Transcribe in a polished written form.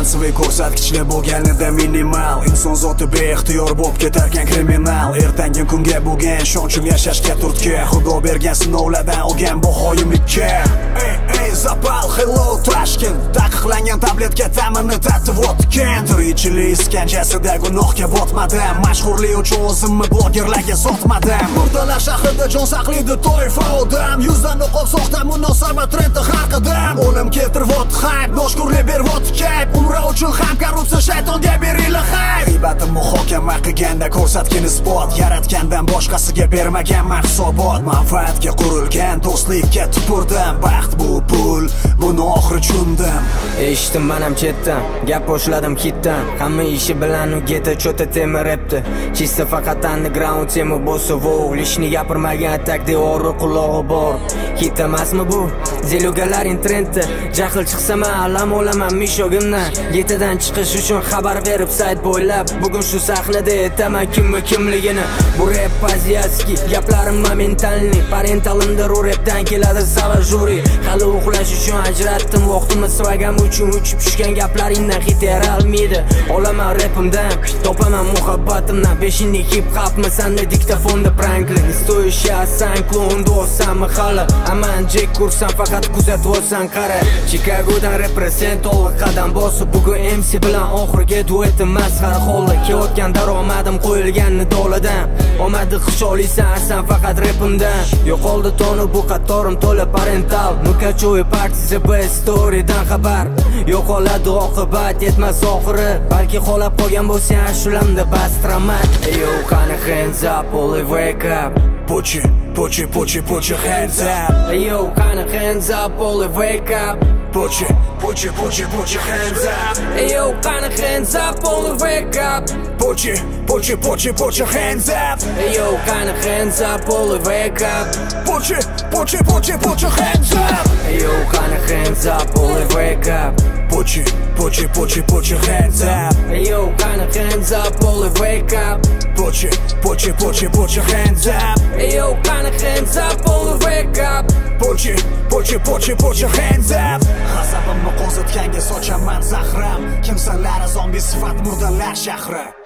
balansiviy ko'rsatkichli bo'lganida minimal. Inson zoti beixtiyor bo'lib ketarkan kriminal. Ertangi kunga bo'lgan ishonchim yashashga turtki, Xudo bergan sinovlardan olgan bahoyimlikka. Ey zapal, hello Tashkent. Taqiqlangan tabletka ta'mini tatib o'tgan. Tirikchilik iskanjasida gunohga botmadim. Mashhurlik uchun o'zimni blogerlarga sotmadim. Murdalar shahrida jon saqlaydi toifa odam. Yuzdan o'qib soxta munosabat trendi haqidan. O'lim keltirib hype, noshkurlik berib kayf. Umra uchun ham korrupsiya shaytonga beringlar hype. G'iybatim muhokama qilganda ko'rsatgan isbot, yaratgandan boshqasiga bermagan hisobot. Manfaatga qurilgan do'stlikka tupurdim. Baxt bu pul, buni oxiri tushundim. Eshitdim manam chetdan, gap boshladim hitdan. Hamma ishi bilan u geta cho'ta temiribdi. Chista faqat underground temi bo'lsa vo'g, lishni gapirmagan tak devori qulog'i bor. Hit emasmi bu? Zelugalaring trendi. Jahl chiqsa men alam olaman mishogimdan. Getadan chiqish uchun xabar berib sayt bo'ylab. Bugun shu sahnada aytaman kimligini. Bu rap poziyaski, gaplarim momentalniy. Parentalimda u rapdan keladi sava juri. Hali uxlash uchun ajratdim vaqtimni svagam uchun uchib tushgan gaplaringdan hit yaralmaydi. Olaman rapimdan, topaman muhabbatimdan. Beshinni hip hopmi sanda diktafonda Franklin. Stoyish asan klon do'sam hali. Aman Jack kursan faqat kuzatib olsan qara. Chicagodan represent olib qadam bosib bugun MC bilan oxirgi duetim masxara holda. Kelayotgan daromadim qo'yilganni doladan. Omadi xusholaysan asan faqat rapimdan. Yo'qoldi tonu bu qatorim to'la parental. Mukacho'y partiya bir storydan xabar. Yo'qoladi oqibat yetmas oxiri. Balki qolib qolgan bo'lsa shulamda bastiraman. Yo qani hands up, all wake up. Put your hands up. Yo qani hands up, all wake up. Put your hands up. Yo qani hands up, all wake up. Put your hands up. Yo qani hands up, all wake up. Put your hands up. Yo qani hands up, all wake up. Put your hands up. Yo qani hands up, all wake up. Put your hands up. Yo qani hands up, all wake up. Put your hands up. G'azabimni qo'zitganga sochaman zahram. Kimsanlar zombi sifat murdalar shahri.